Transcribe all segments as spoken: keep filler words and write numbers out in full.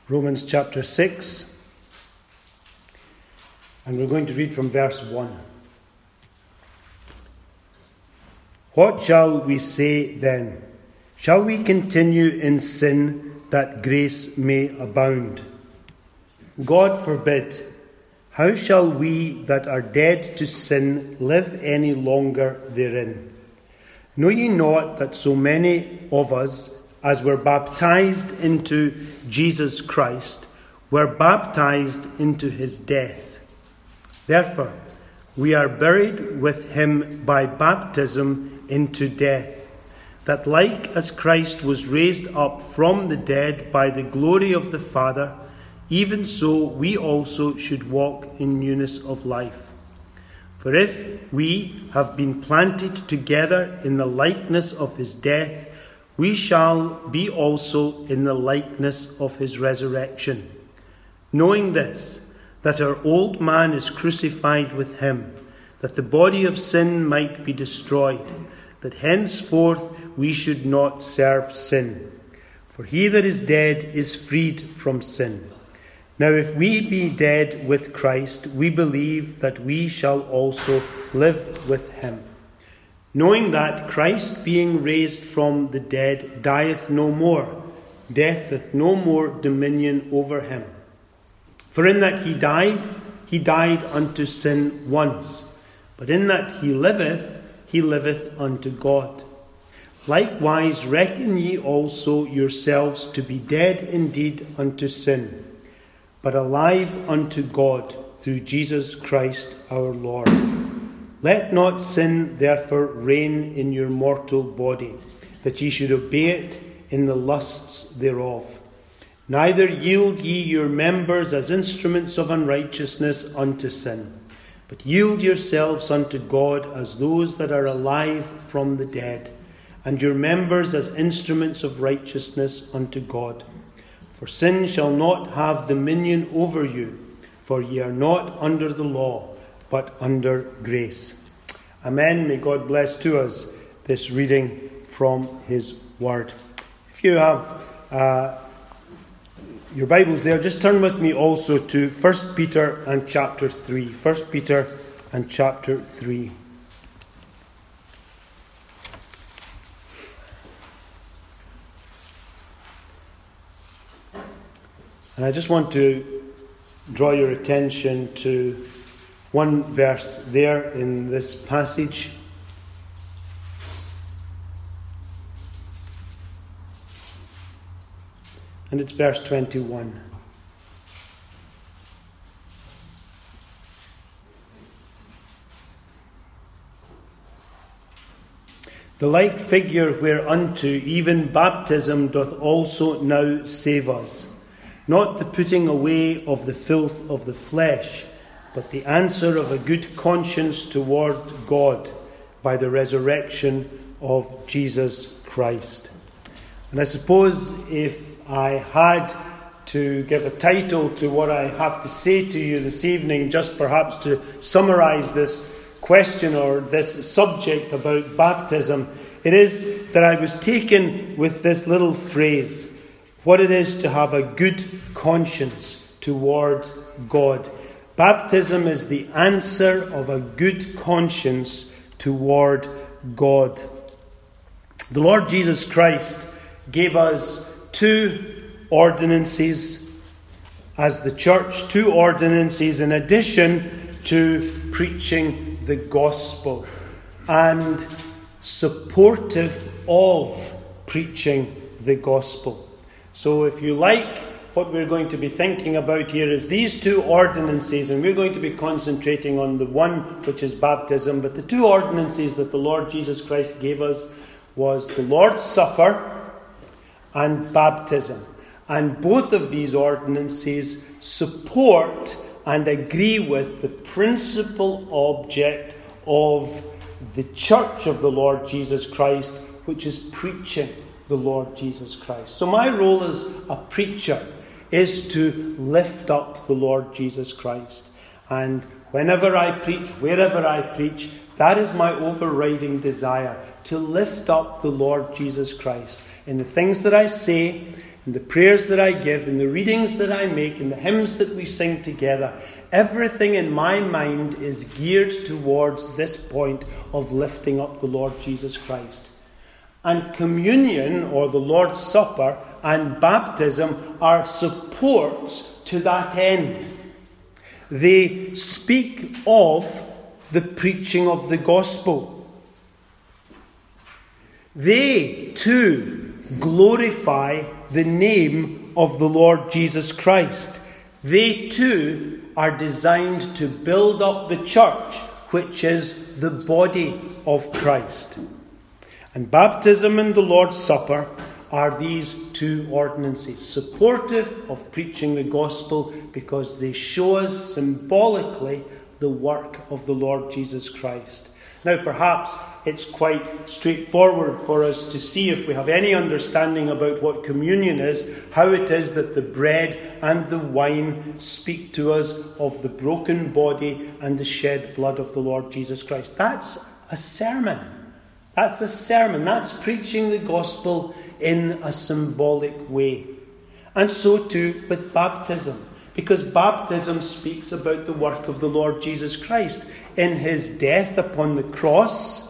Romans chapter six, and we're going to read from verse one. What shall we say then? Shall we continue in sin that grace may abound? God forbid. How shall we that are dead to sin live any longer therein? Know ye not that so many of us, as were baptized into Jesus Christ, were baptized into his death? Therefore, we are buried with him by baptism into death, that like as Christ was raised up from the dead by the glory of the Father, even so we also should walk in newness of life. For if we have been planted together in the likeness of his death, we shall be also in the likeness of his resurrection. Knowing this, that our old man is crucified with him, that the body of sin might be destroyed, that henceforth we should not serve sin. For he that is dead is freed from sin. Now if we be dead with Christ, we believe that we shall also live with him. Knowing that Christ, being raised from the dead, dieth no more, death hath no more dominion over him. For in that he died, he died unto sin once, but in that he liveth, he liveth unto God. Likewise reckon ye also yourselves to be dead indeed unto sin, but alive unto God through Jesus Christ our Lord. Let not sin therefore reign in your mortal body, that ye should obey it in the lusts thereof. Neither yield ye your members as instruments of unrighteousness unto sin, but yield yourselves unto God as those that are alive from the dead, and your members as instruments of righteousness unto God. For sin shall not have dominion over you, for ye are not under the law, but under grace. Amen. May God bless to us this reading from his word. If you have uh, your Bibles there, just turn with me also to First Peter and chapter three. First Peter and chapter three. And I just want to draw your attention to one verse there in this passage. And it's verse twenty-one. The like figure whereunto even baptism doth also now save us, not the putting away of the filth of the flesh, but the answer of a good conscience toward God by the resurrection of Jesus Christ. And I suppose if I had to give a title to what I have to say to you this evening, just perhaps to summarize this question or this subject about baptism, it is that I was taken with this little phrase, what it is to have a good conscience toward God. Baptism is the answer of a good conscience toward God. The Lord Jesus Christ gave us two ordinances as the church, two ordinances in addition to preaching the gospel and supportive of preaching the gospel. So if you like, what we're going to be thinking about here is these two ordinances, and we're going to be concentrating on the one which is baptism, but the two ordinances that the Lord Jesus Christ gave us was the Lord's Supper and baptism. And both of these ordinances support and agree with the principal object of the church of the Lord Jesus Christ, which is preaching the Lord Jesus Christ. So my role as a preacher is to lift up the Lord Jesus Christ. And whenever I preach, wherever I preach, that is my overriding desire, to lift up the Lord Jesus Christ in the things that I say, in the prayers that I give, in the readings that I make, in the hymns that we sing together, everything in my mind is geared towards this point of lifting up the Lord Jesus Christ. And communion, or the Lord's Supper, and baptism are supports to that end. They speak of the preaching of the gospel. They, too, glorify the name of the Lord Jesus Christ. They, too, are designed to build up the church, which is the body of Christ. And baptism and the Lord's Supper are these two ordinances, supportive of preaching the gospel because they show us symbolically the work of the Lord Jesus Christ. Now, perhaps it's quite straightforward for us to see, if we have any understanding about what communion is, how it is that the bread and the wine speak to us of the broken body and the shed blood of the Lord Jesus Christ. That's a sermon. That's a sermon. That's preaching the gospel in a symbolic way. And so too with baptism, because baptism speaks about the work of the Lord Jesus Christ in his death upon the cross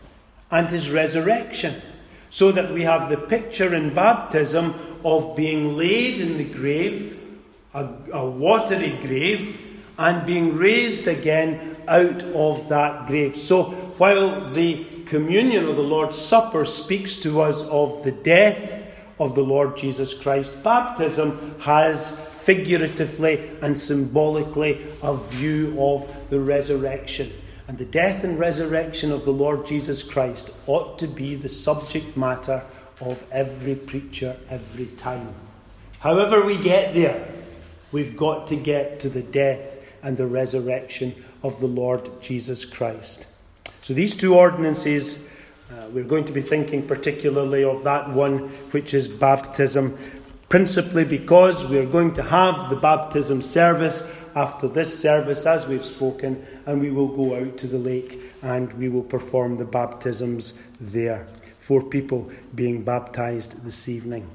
and his resurrection. So that we have the picture in baptism of being laid in the grave, a, a watery grave, and being raised again out of that grave. So while the communion or the Lord's Supper speaks to us of the death of the Lord Jesus Christ, baptism has figuratively and symbolically a view of the resurrection. And the death and resurrection of the Lord Jesus Christ ought to be the subject matter of every preacher every time. However we get there, we've got to get to the death and the resurrection of the Lord Jesus Christ. So these two ordinances, uh, we're going to be thinking particularly of that one which is baptism, principally because we're going to have the baptism service after this service, as we've spoken, and we will go out to the lake and we will perform the baptisms there. Four people being baptized this evening.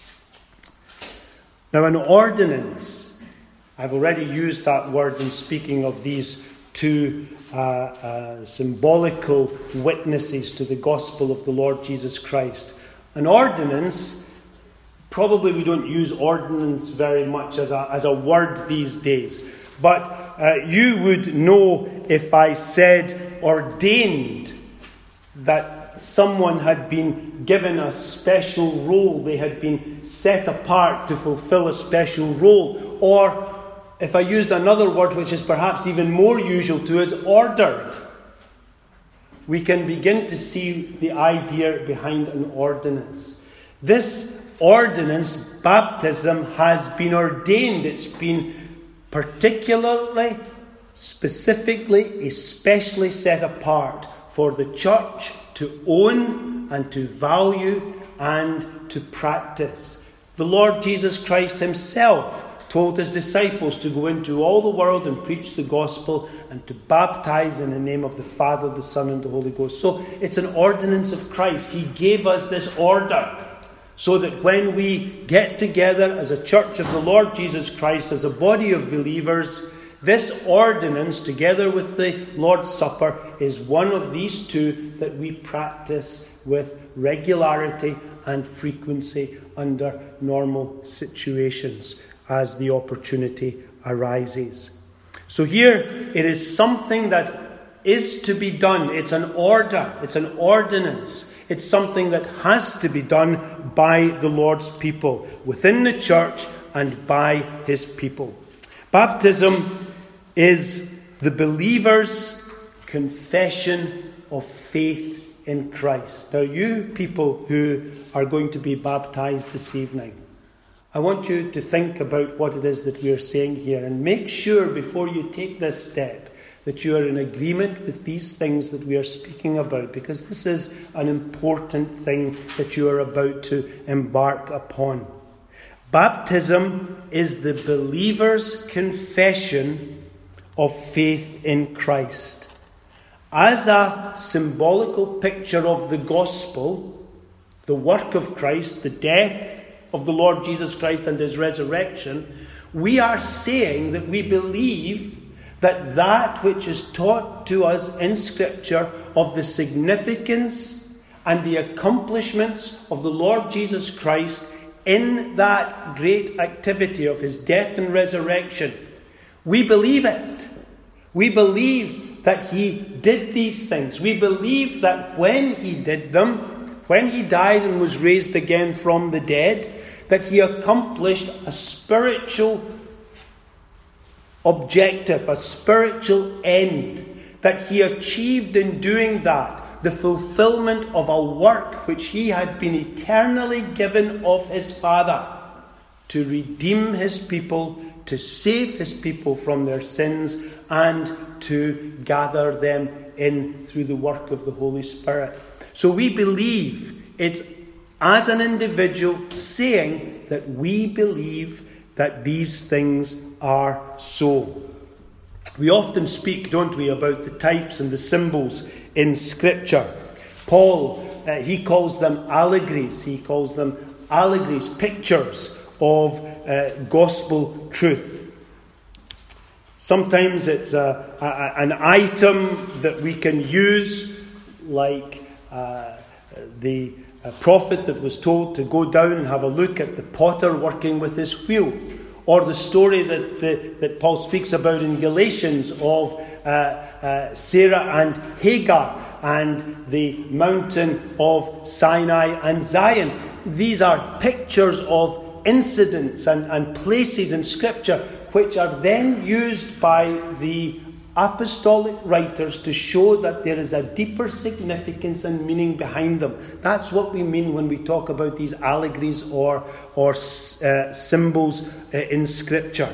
Now, an ordinance, I've already used that word in speaking of these two uh, uh, symbolical witnesses to the gospel of the Lord Jesus Christ. An ordinance, probably we don't use ordinance very much as a, as a word these days. But uh, you would know if I said ordained that someone had been given a special role. They had been set apart to fulfill a special role. Or if I used another word which is perhaps even more usual to us, ordered. We can begin to see the idea behind an ordinance. This ordinance, baptism, has been ordained. It's been particularly, specifically, especially set apart for the church to own and to value and to practice. The Lord Jesus Christ himself told his disciples to go into all the world and preach the gospel and to baptize in the name of the Father, the Son, and the Holy Ghost. So it's an ordinance of Christ. He gave us this order so that when we get together as a church of the Lord Jesus Christ, as a body of believers, this ordinance, together with the Lord's Supper, is one of these two that we practice with regularity and frequency under normal situations as the opportunity arises. So here it is something that is to be done. It's an order. It's an ordinance. It's something that has to be done by the Lord's people, within the church and by his people. Baptism is the believer's confession of faith in Christ. Now, you people who are going to be baptized this evening, I want you to think about what it is that we are saying here and make sure before you take this step that you are in agreement with these things that we are speaking about, because this is an important thing that you are about to embark upon. Baptism is the believer's confession of faith in Christ. As a symbolical picture of the gospel, the work of Christ, the death, of the Lord Jesus Christ and his resurrection, we are saying that we believe that that which is taught to us in Scripture of the significance and the accomplishments of the Lord Jesus Christ in that great activity of his death and resurrection, we believe it. We believe that he did these things. We believe that when he did them, when he died and was raised again from the dead, that he accomplished a spiritual objective, a spiritual end, that he achieved in doing that the fulfillment of a work which he had been eternally given of his Father, to redeem his people, to save his people from their sins, and to gather them in through the work of the Holy Spirit. So we believe it's as an individual saying that we believe that these things are so. We often speak, don't we, about the types and the symbols in Scripture. Paul, uh, he calls them allegories. He calls them allegories, pictures of uh, gospel truth. Sometimes it's a, a, an item that we can use, like uh, the a prophet that was told to go down and have a look at the potter working with his wheel. Or the story that, the, that Paul speaks about in Galatians of uh, uh, Sarah and Hagar and the mountain of Sinai and Zion. These are pictures of incidents and, and places in Scripture which are then used by the apostolic writers to show that there is a deeper significance and meaning behind them. That's what we mean when we talk about these allegories or, or uh, symbols uh, in Scripture.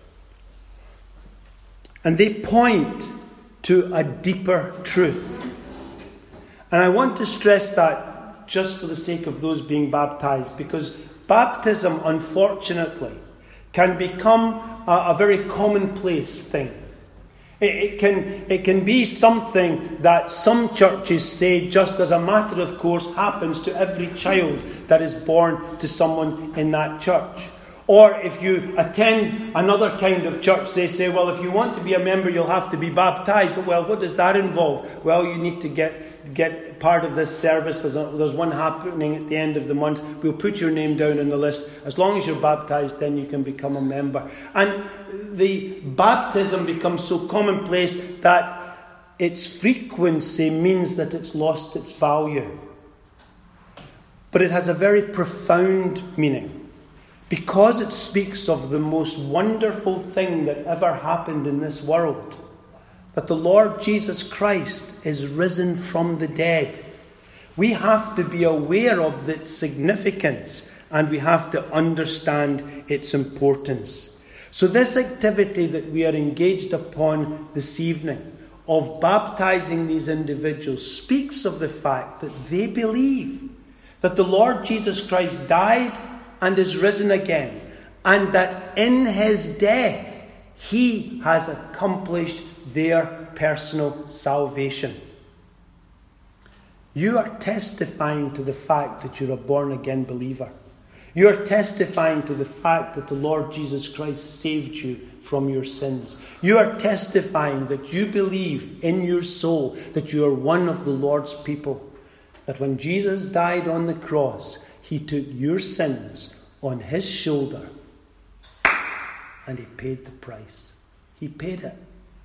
And they point to a deeper truth. And I want to stress that just for the sake of those being baptized, because baptism, unfortunately, can become a, a very commonplace thing. It can, it can be something that some churches say just as a matter of course happens to every child that is born to someone in that church. Or if you attend another kind of church, they say, well, if you want to be a member, you'll have to be baptized. Well, what does that involve? Well, you need to get, get part of this service. There's, a, there's one happening at the end of the month. We'll put your name down on the list. As long as you're baptized, then you can become a member. And the baptism becomes so commonplace that its frequency means that it's lost its value. But it has a very profound meaning, because it speaks of the most wonderful thing that ever happened in this world. That the Lord Jesus Christ is risen from the dead. We have to be aware of its significance, and we have to understand its importance. So this activity that we are engaged upon this evening, of baptizing these individuals, speaks of the fact that they believe that the Lord Jesus Christ died and is risen again, and that in his death he has accomplished their personal salvation. You are testifying to the fact that you're a born-again believer. You are testifying to the fact that the Lord Jesus Christ saved you from your sins. You are testifying that you believe in your soul that you are one of the Lord's people. That when Jesus died on the cross, he took your sins on his shoulder and he paid the price. He paid it.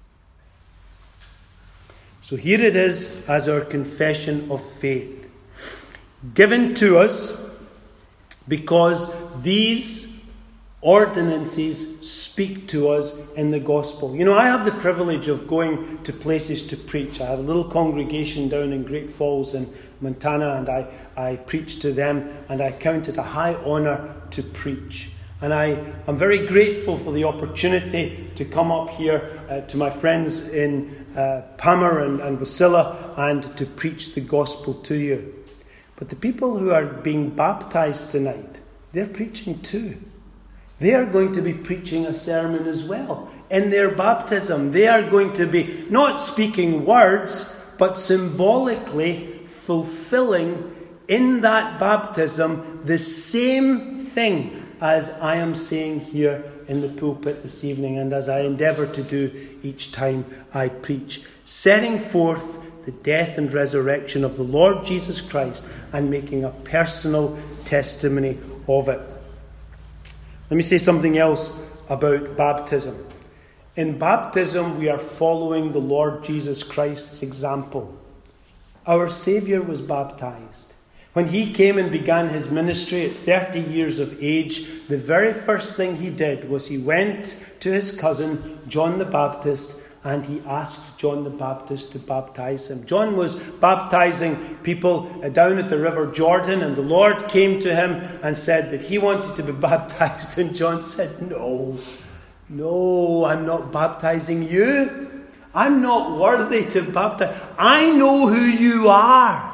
So here it is as our confession of faith, given to us because these ordinances speak to us in the gospel. You know, I have the privilege of going to places to preach. I have a little congregation down in Great Falls in Montana, and I, I preach to them, and I count it a high honour to preach. And I am very grateful for the opportunity to come up here uh, to my friends in uh, Palmer and, and Wasilla and to preach the gospel to you. But the people who are being baptized tonight, they're preaching too. They are going to be preaching a sermon as well. In their baptism, they are going to be not speaking words, but symbolically fulfilling in that baptism the same thing as I am saying here in the pulpit this evening, and as I endeavour to do each time I preach, setting forth the death and resurrection of the Lord Jesus Christ and making a personal testimony of it. Let me say something else about baptism. In baptism, we are following the Lord Jesus Christ's example. Our Saviour was baptized. When he came and began his ministry at thirty years of age, the very first thing he did was he went to his cousin, John the Baptist, and he asked John the Baptist to baptize him. John was baptizing people down at the River Jordan, and the Lord came to him and said that he wanted to be baptized. And John said, no, no, I'm not baptizing you. I'm not worthy to baptize. I know who you are.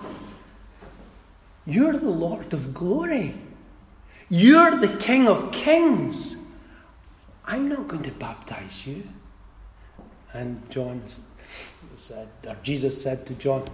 You're the Lord of glory. You're the King of kings. I'm not going to baptize you. And John said, or Jesus said to John,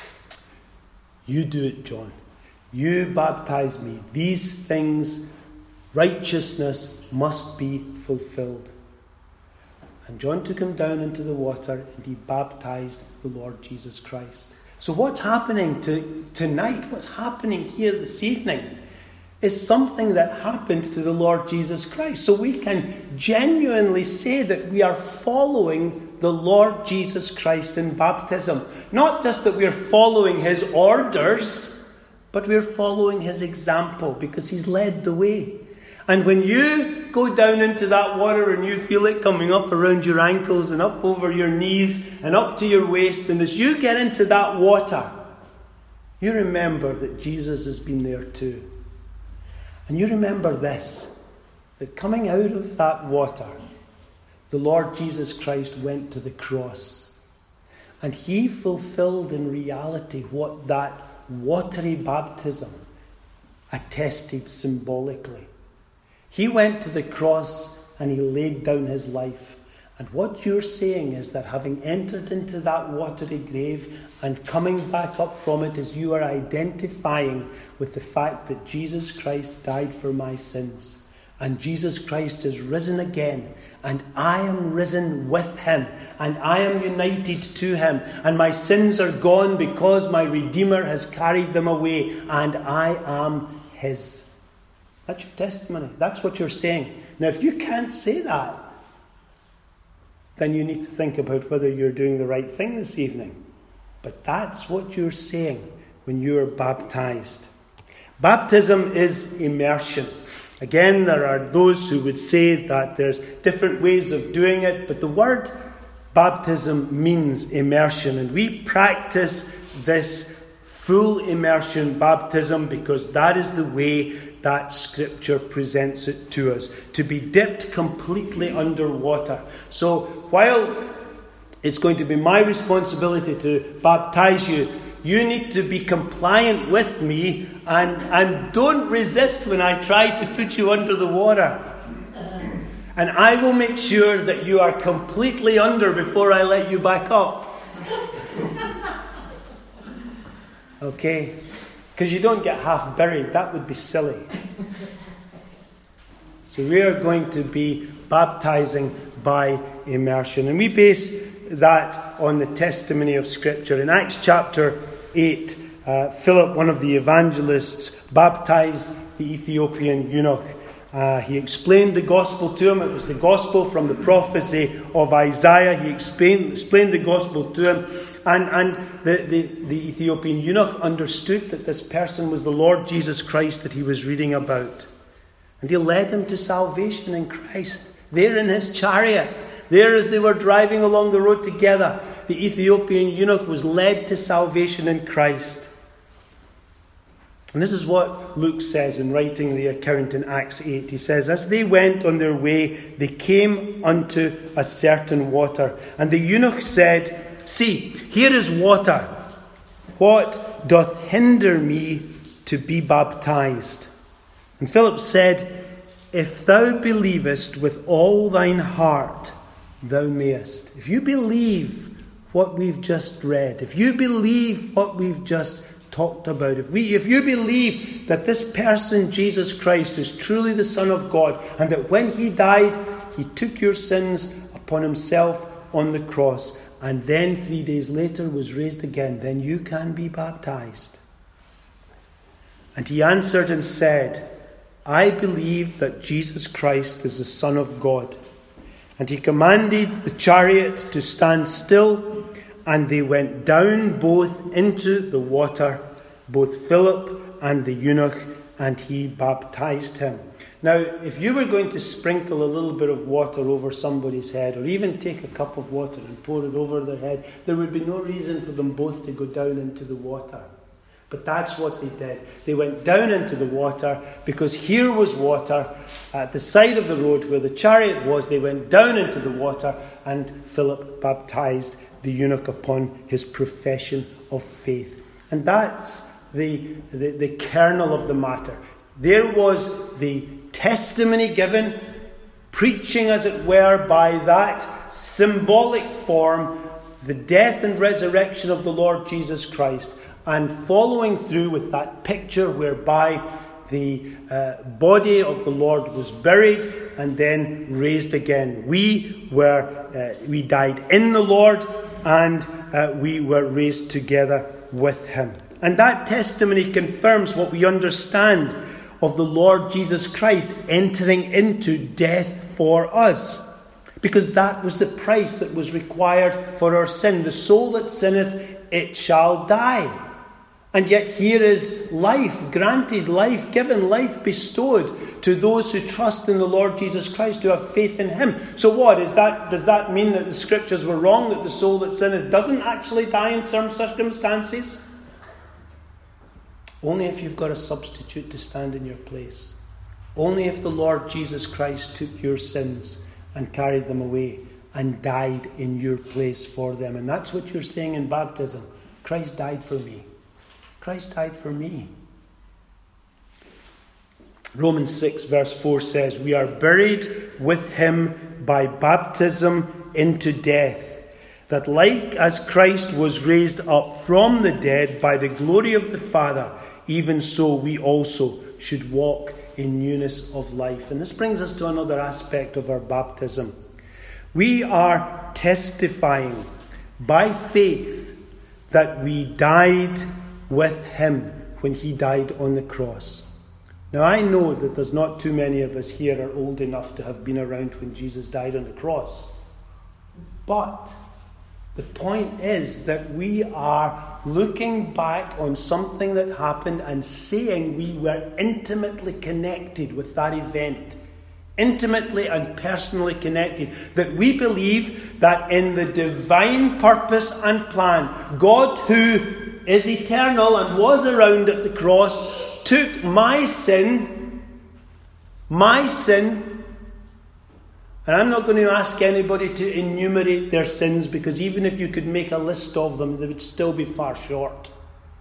you do it, John. You baptize me. These things, righteousness, must be fulfilled. And John took him down into the water and he baptized the Lord Jesus Christ. So what's happening to, tonight, what's happening here this evening, is something that happened to the Lord Jesus Christ. So we can genuinely say that we are following the Lord Jesus Christ in baptism. Not just that we're following his orders, but we're following his example because he's led the way. And when you go down into that water and you feel it coming up around your ankles and up over your knees and up to your waist, and as you get into that water, you remember that Jesus has been there too. And you remember this, that coming out of that water, the Lord Jesus Christ went to the cross. And he fulfilled in reality what that watery baptism attested symbolically. He went to the cross and he laid down his life. And what you're saying is that having entered into that watery grave and coming back up from it, is you are identifying with the fact that Jesus Christ died for my sins. And Jesus Christ is risen again. And I am risen with him. And I am united to him. And my sins are gone because my Redeemer has carried them away. And I am his. That's your testimony. That's what you're saying. Now, if you can't say that, then you need to think about whether you're doing the right thing this evening. But that's what you're saying when you are baptized. Baptism is immersion. Again, there are those who would say that there's different ways of doing it, but the word baptism means immersion. And we practice this full immersion baptism because that is the way that Scripture presents it to us, to be dipped completely underwater. So while it's going to be my responsibility to baptize you, you need to be compliant with me and, and don't resist when I try to put you under the water. And I will make sure that you are completely under before I let you back up. Okay? Because you don't get half buried. That would be silly. So we are going to be baptizing by immersion. And we base that on the testimony of Scripture. In Acts chapter eight, uh, Philip, one of the evangelists, baptized the Ethiopian eunuch. Uh, he explained the gospel to him. It was the gospel from the prophecy of Isaiah. He explained, explained the gospel to him. And, and the, the, the Ethiopian eunuch understood that this person was the Lord Jesus Christ that he was reading about. And he led him to salvation in Christ. There in his chariot, there as they were driving along the road together, the Ethiopian eunuch was led to salvation in Christ. And this is what Luke says in writing the account in Acts eight. He says, as they went on their way, they came unto a certain water. And the eunuch said, see, here is water. What doth hinder me to be baptized? And Philip said, if thou believest with all thine heart, thou mayest. If you believe what we've just read, if you believe what we've just talked about, if we, if you believe that this person, Jesus Christ, is truly the Son of God, and that when he died, he took your sins upon himself on the cross, and then three days later was raised again, then you can be baptized. And he answered and said, I believe that Jesus Christ is the Son of God. And he commanded the chariot to stand still, and they went down both into the water, both Philip and the eunuch, and he baptized him. Now, if you were going to sprinkle a little bit of water over somebody's head, or even take a cup of water and pour it over their head, there would be no reason for them both to go down into the water. But that's what they did. They went down into the water because here was water at the side of the road where the chariot was. They went down into the water, and Philip baptized the eunuch upon his profession of faith. And that's the, the, the kernel of the matter. There was the testimony given, preaching, as it were, by that symbolic form, the death and resurrection of the Lord Jesus Christ, and following through with that picture whereby the uh, body of the Lord was buried and then raised again. We were, uh, we died in the Lord, and uh, we were raised together with him. And that testimony confirms what we understand of the Lord Jesus Christ entering into death for us. Because that was the price that was required for our sin. The soul that sinneth, it shall die. And yet here is life granted, life given, life bestowed to those who trust in the Lord Jesus Christ, who have faith in him. So what? Is that, does that mean that the scriptures were wrong, that the soul that sinneth doesn't actually die in some circumstances? Only if you've got a substitute to stand in your place. Only if the Lord Jesus Christ took your sins and carried them away and died in your place for them. And that's what you're saying in baptism. Christ died for me. Christ died for me. Romans six verse four says, we are buried with him by baptism into death, that like as Christ was raised up from the dead by the glory of the Father, even so we also should walk in newness of life. And this brings us to another aspect of our baptism. We are testifying by faith that we died with him when he died on the cross. Now, I know that there's not too many of us here are old enough to have been around when Jesus died on the cross. But the point is that we are looking back on something that happened and saying we were intimately connected with that event. Intimately and personally connected. That we believe that in the divine purpose and plan, God, who is eternal and was around at the cross, took my sin, my sin, and I'm not going to ask anybody to enumerate their sins, because even if you could make a list of them, they would still be far short.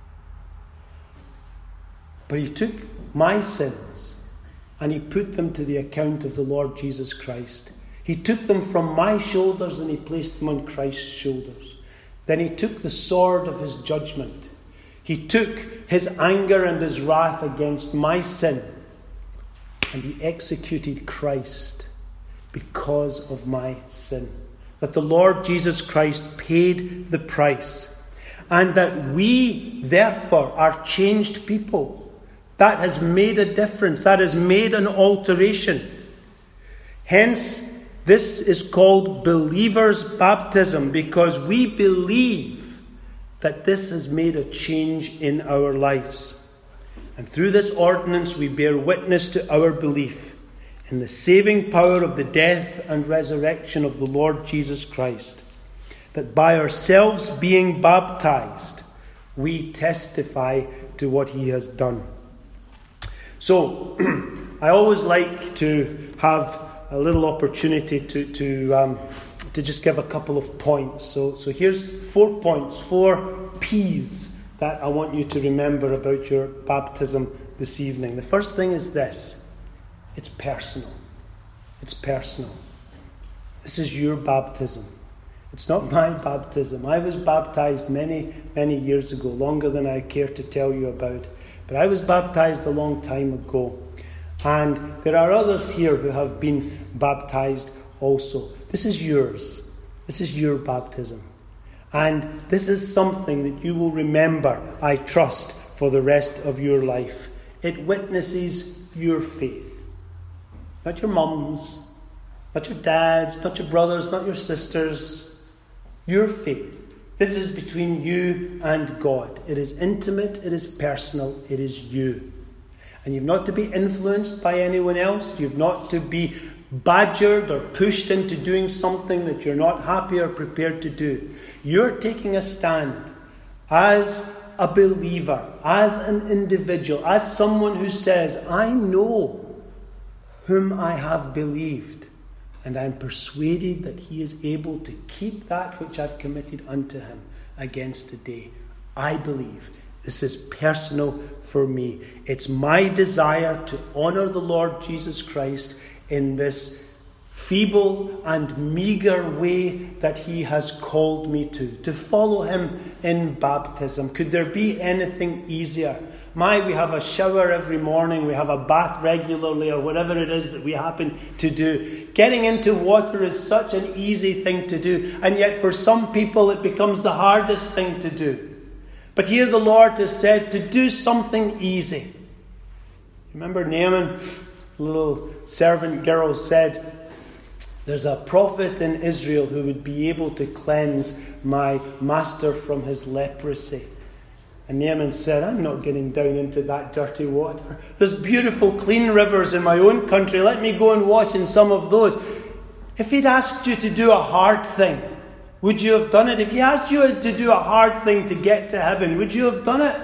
But he took my sins and he put them to the account of the Lord Jesus Christ. He took them from my shoulders and he placed them on Christ's shoulders. Then he took the sword of his judgment. He took his anger and his wrath against my sin, and he executed Christ because of my sin. That the Lord Jesus Christ paid the price, and that we, therefore, are changed people. That has made a difference. That has made an alteration. Hence, this is called believer's baptism, because we believe that this has made a change in our lives. And through this ordinance we bear witness to our belief in the saving power of the death and resurrection of the Lord Jesus Christ. That by ourselves being baptized, we testify to what he has done. So, I always like to have a little opportunity to to um, to just give a couple of points. So so here's four points, four P's that I want you to remember about your baptism this evening. The first thing is this: it's personal. It's personal. This is your baptism. It's not my baptism. I was baptized many, many years ago, longer than I care to tell you about. But I was baptized a long time ago. And there are others here who have been baptized also. This is yours. This is your baptism. And this is something that you will remember, I trust, for the rest of your life. It witnesses your faith. Not your mums, not your dads, not your brothers, not your sisters. Your faith. This is between you and God. It is intimate, it is personal, it is you. And you've not to be influenced by anyone else. You've not to be badgered or pushed into doing something that you're not happy or prepared to do. You're taking a stand as a believer, as an individual, as someone who says, I know whom I have believed, and I'm persuaded that he is able to keep that which I've committed unto him against the day. I believe. This is personal for me. It's my desire to honour the Lord Jesus Christ in this feeble and meagre way that he has called me to. To follow him in baptism. Could there be anything easier? My, we have a shower every morning. We have a bath regularly, or whatever it is that we happen to do. Getting into water is such an easy thing to do. And yet for some people it becomes the hardest thing to do. But here the Lord has said to do something easy. Remember Naaman, the little servant girl, said, there's a prophet in Israel who would be able to cleanse my master from his leprosy. And Naaman said, I'm not getting down into that dirty water. There's beautiful clean rivers in my own country. Let me go and wash in some of those. If he'd asked you to do a hard thing, would you have done it? If he asked you to do a hard thing to get to heaven, would you have done it?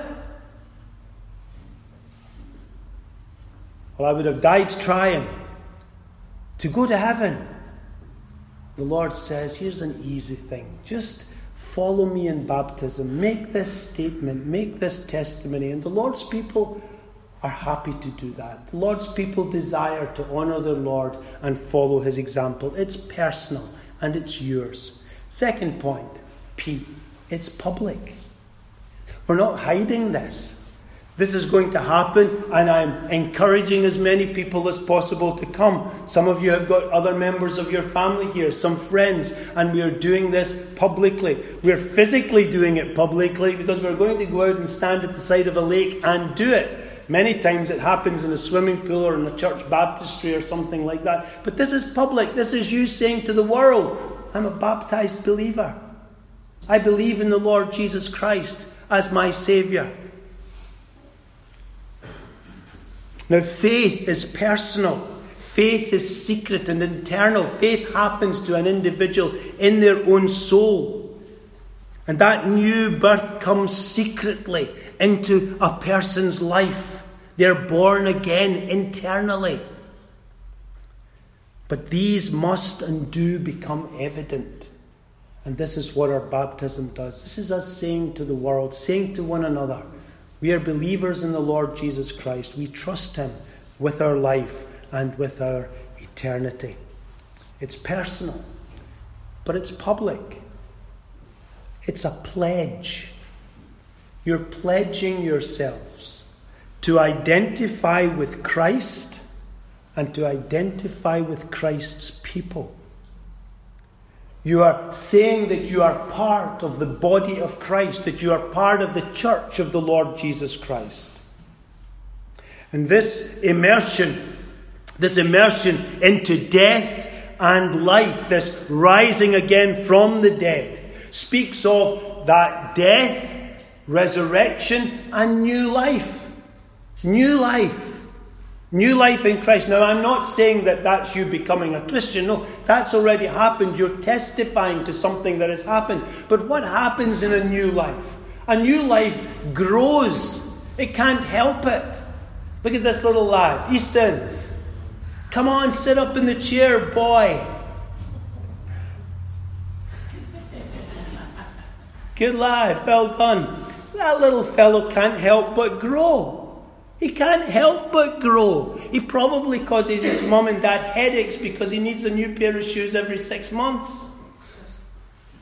Well, I would have died trying to go to heaven. The Lord says, here's an easy thing. Just follow me in baptism. Make this statement. Make this testimony. And the Lord's people are happy to do that. The Lord's people desire to honour their Lord and follow his example. It's personal and it's yours. Second point, P. It's public. We're not hiding this. This is going to happen, and I'm encouraging as many people as possible to come. Some of you have got other members of your family here, some friends, and we are doing this publicly. We're physically doing it publicly because we're going to go out and stand at the side of a lake and do it. Many times it happens in a swimming pool or in a church baptistry or something like that. But this is public. This is you saying to the world, I'm a baptized believer. I believe in the Lord Jesus Christ as my Saviour. Now, faith is personal. Faith is secret and internal. Faith happens to an individual in their own soul. And that new birth comes secretly into a person's life. They're born again internally. But these must and do become evident. And this is what our baptism does. This is us saying to the world, saying to one another, we are believers in the Lord Jesus Christ. We trust him with our life and with our eternity. It's personal, but it's public. It's a pledge. You're pledging yourselves to identify with Christ and to identify with Christ's people. You are saying that you are part of the body of Christ, that you are part of the church of the Lord Jesus Christ. And this immersion, this immersion into death and life, this rising again from the dead, speaks of that death, resurrection, and new life. New life. New life in Christ. Now, I'm not saying that that's you becoming a Christian. No, that's already happened. You're testifying to something that has happened. But what happens in a new life? A new life grows. It can't help it. Look at this little lad. Easton, come on, sit up in the chair, boy. Good lad, well done. That little fellow can't help but grow. He can't help but grow. He probably causes his mum and dad headaches because he needs a new pair of shoes every six months.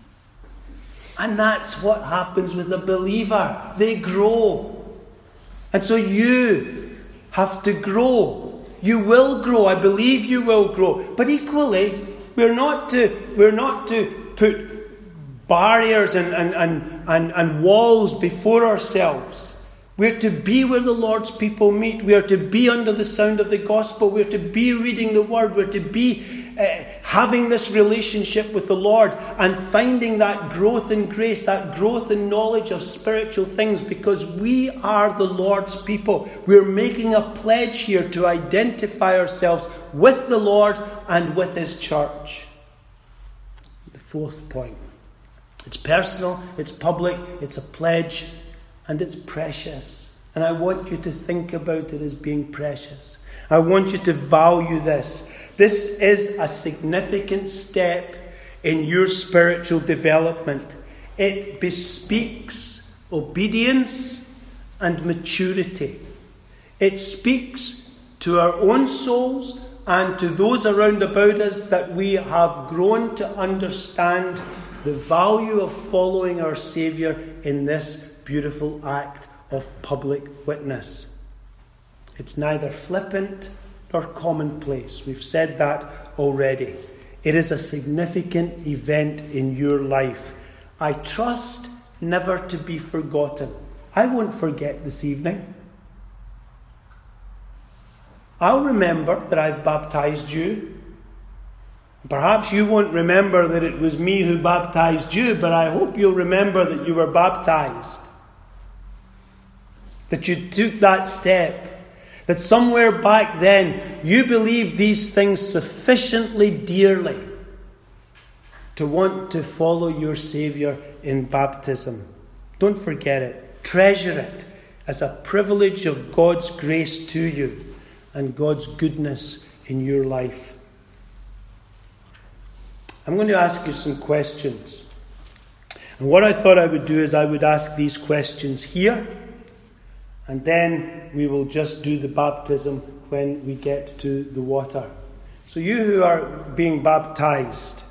And that's what happens with a believer. They grow. And so you have to grow. You will grow. I believe you will grow. But equally, we're not to, we're not to put barriers and, and, and, and, and walls before ourselves. We're to be where the Lord's people meet. We are to be under the sound of the gospel. We're to be reading the word. We're to be uh, having this relationship with the Lord and finding that growth in grace, that growth in knowledge of spiritual things, because we are the Lord's people. We're making a pledge here to identify ourselves with the Lord and with His church. The fourth point. It's personal, it's public, it's a pledge, and it's precious. And I want you to think about it as being precious. I want you to value this. This is a significant step in your spiritual development. It bespeaks obedience and maturity. It speaks to our own souls and to those around about us that we have grown to understand the value of following our Saviour in this beautiful act of public witness. It's neither flippant nor commonplace. We've said that already. It is a significant event in your life. I trust never to be forgotten. I won't forget this evening. I'll remember that I've baptized you. Perhaps you won't remember that it was me who baptized you, but I hope you'll remember that you were baptized. That you took that step. That somewhere back then you believed these things sufficiently dearly to want to follow your Saviour in baptism. Don't forget it. Treasure it as a privilege of God's grace to you and God's goodness in your life. I'm going to ask you some questions. And what I thought I would do is I would ask these questions here, and then we will just do the baptism when we get to the water. So you who are being baptized,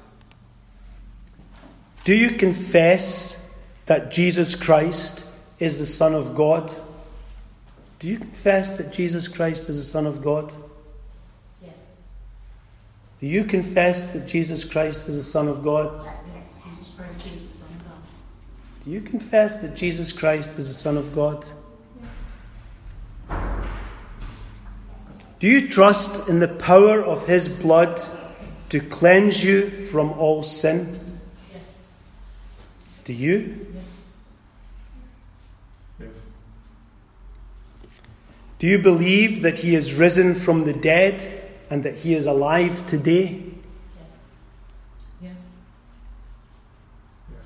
do you confess that Jesus Christ is the Son of God? Do you confess that Jesus Christ is the Son of God? Yes. Do you confess that Jesus Christ is the Son of God? Yes, Jesus Christ is the Son of God. Do you confess that Jesus Christ is the Son of God? Do you trust in the power of His blood to cleanse you from all sin? Yes. Do you? Yes. Yes. Do you believe that He is risen from the dead and that He is alive today? Yes. Yes. Yes.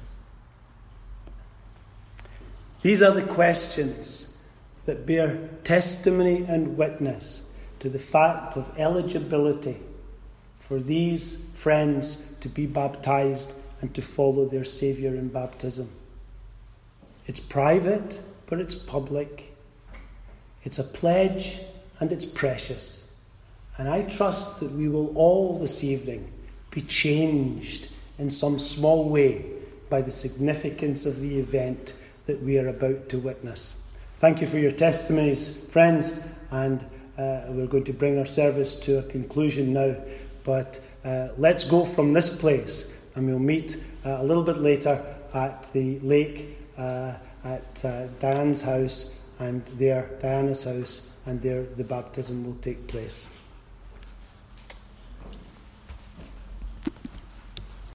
These are the questions that bear testimony and witness to the fact of eligibility for these friends to be baptized and to follow their Saviour in baptism. It's private, but it's public. It's a pledge, and it's precious. And I trust that we will all this evening be changed in some small way by the significance of the event that we are about to witness. Thank you for your testimonies, friends, and Uh, we're going to bring our service to a conclusion now, but uh, let's go from this place and we'll meet uh, a little bit later at the lake uh, at uh, Diane's house and there, Diana's house, and there the baptism will take place.